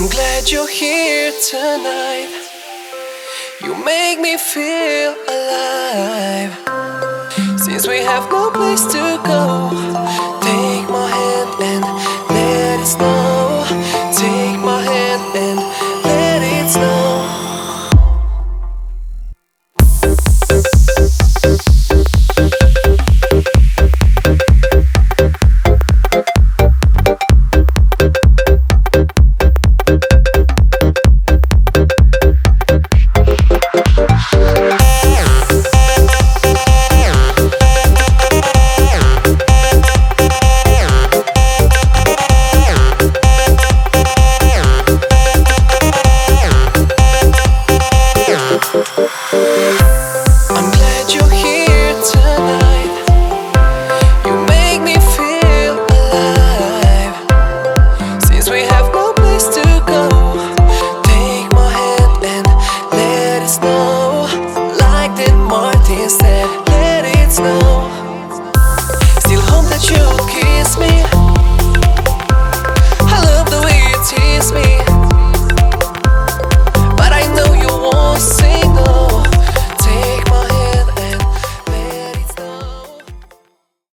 I'm glad you're here tonight. You make me feel alive. Since we have no place to go, take my hand and let it snow. Take my hand and let it snow. I'm glad you're here tonight. You make me feel alive. Since we have no place to go, take my hand and let it snow. Like that Martin said, let it snow.